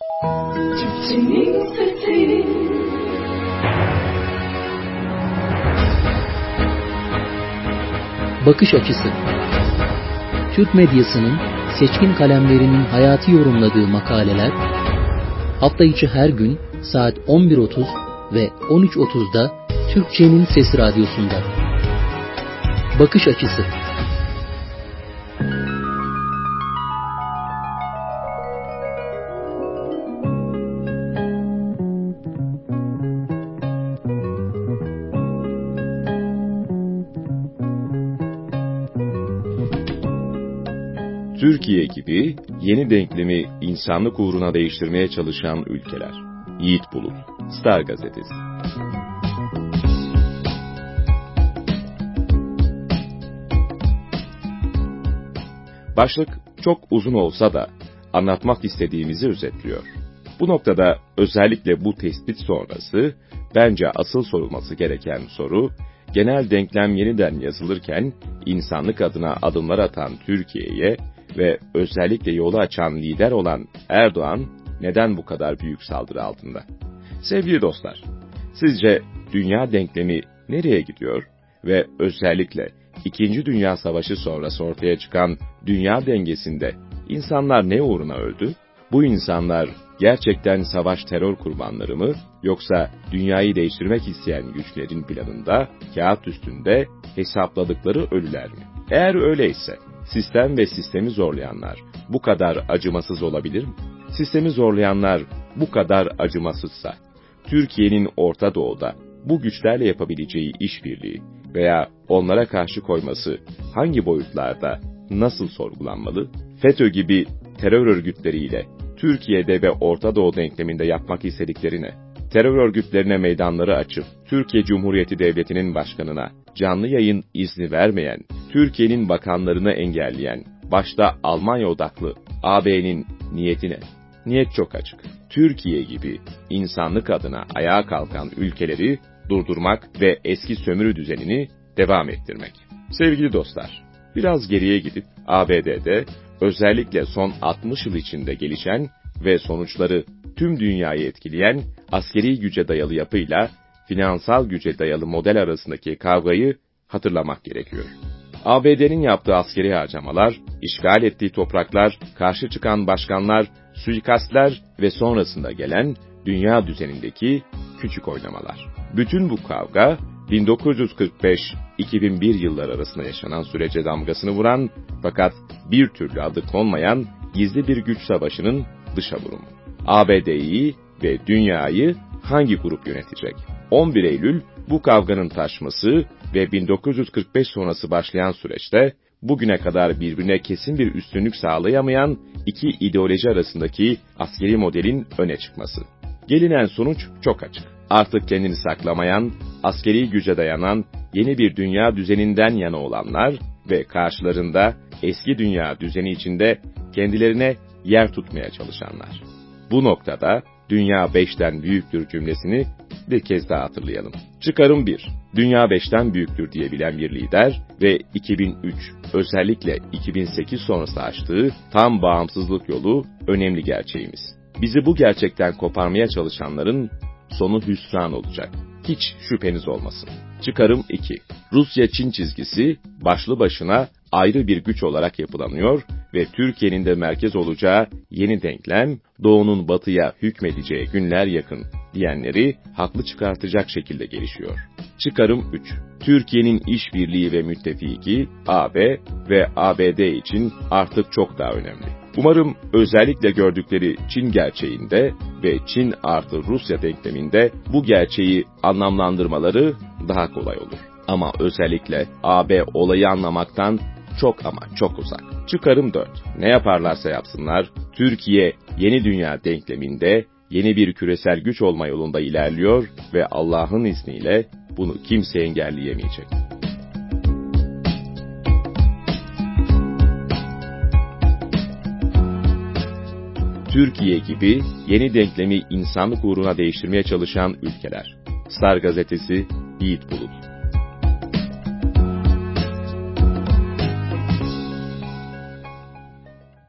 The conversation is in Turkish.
Türkçenin sesi. Bakış açısı. Türk medyasının seçkin kalemlerinin hayatı yorumladığı makaleler, hafta içi her gün saat 11.30 ve 13.30'da Türkçenin Sesi Radyosu'nda. Bakış açısı. Türkiye gibi yeni denklemi insanlık uğruna değiştirmeye çalışan ülkeler. Yiğit Bulut, Star Gazetesi. Başlık çok uzun olsa da anlatmak istediğimizi özetliyor. Bu noktada özellikle bu tespit sonrası bence asıl sorulması gereken soru, genel denklem yeniden yazılırken insanlık adına adımlar atan Türkiye'ye ve özellikle yolu açan lider olan Erdoğan neden bu kadar büyük saldırı altında? Sevgili dostlar, sizce dünya denklemi nereye gidiyor ve özellikle İkinci Dünya Savaşı sonrası ortaya çıkan dünya dengesinde insanlar ne uğruna öldü? Bu insanlar gerçekten savaş terör kurbanları mı, yoksa dünyayı değiştirmek isteyen güçlerin planında, kağıt üstünde hesapladıkları ölüler mi? Eğer öyleyse, sistem ve sistemi zorlayanlar bu kadar acımasız olabilir mi? Sistemi zorlayanlar bu kadar acımasızsa, Türkiye'nin Orta Doğu'da bu güçlerle yapabileceği işbirliği veya onlara karşı koyması hangi boyutlarda, nasıl sorgulanmalı? FETÖ gibi terör örgütleriyle Türkiye'de ve Orta Doğu denkleminde yapmak istedikleri ne? Terör örgütlerine meydanları açıp Türkiye Cumhuriyeti Devleti'nin başkanına canlı yayın izni vermeyen, Türkiye'nin bakanlarını engelleyen, başta Almanya odaklı AB'nin niyeti ne? Niyet çok açık. Türkiye gibi insanlık adına ayağa kalkan ülkeleri durdurmak ve eski sömürü düzenini devam ettirmek. Sevgili dostlar, biraz geriye gidip ABD'de özellikle son 60 yıl içinde gelişen ve sonuçları tüm dünyayı etkileyen askeri güce dayalı yapıyla finansal güce dayalı model arasındaki kavgayı hatırlamak gerekiyor. ABD'nin yaptığı askeri harcamalar, işgal ettiği topraklar, karşı çıkan başkanlar, suikastler ve sonrasında gelen dünya düzenindeki küçük oynamalar. Bütün bu kavga 1945-2001 yılları arasında yaşanan sürece damgasını vuran fakat bir türlü adı konmayan gizli bir güç savaşının dışa vurumu. ABD'yi ve dünyayı hangi grup yönetecek? 11 Eylül bu kavganın taşması ve 1945 sonrası başlayan süreçte bugüne kadar birbirine kesin bir üstünlük sağlayamayan iki ideoloji arasındaki askeri modelin öne çıkması. Gelinen sonuç çok açık. Artık kendini saklamayan, askeri güce dayanan yeni bir dünya düzeninden yana olanlar ve karşılarında eski dünya düzeni içinde kendilerine yer tutmaya çalışanlar. Bu noktada dünya 5'ten büyüktür cümlesini bir kez daha hatırlayalım. Çıkarım 1. Dünya 5'ten büyüktür diyebilen bir lider ve 2003, özellikle 2008 sonrası açtığı tam bağımsızlık yolu önemli gerçeğimiz. Bizi bu gerçekten koparmaya çalışanların sonu hüsran olacak. Hiç şüpheniz olmasın. Çıkarım 2. Rusya-Çin çizgisi başlı başına ayrı bir güç olarak yapılanıyor ve Türkiye'nin de merkez olacağı yeni denklem, Doğu'nun Batı'ya hükmedeceği günler yakın diyenleri haklı çıkartacak şekilde gelişiyor. Çıkarım 3. Türkiye'nin işbirliği ve müttefiki AB ve ABD için artık çok daha önemli. Umarım özellikle gördükleri Çin gerçeğinde ve Çin artı Rusya denkleminde bu gerçeği anlamlandırmaları daha kolay olur. Ama özellikle AB olayı anlamaktan çok ama çok uzak. Çıkarım 4. Ne yaparlarsa yapsınlar, Türkiye yeni dünya denkleminde yeni bir küresel güç olma yolunda ilerliyor ve Allah'ın izniyle bunu kimse engelleyemeyecek. Türkiye gibi yeni denklemi insanlık uğruna değiştirmeye çalışan ülkeler. Star Gazetesi, Yiğit Bulut.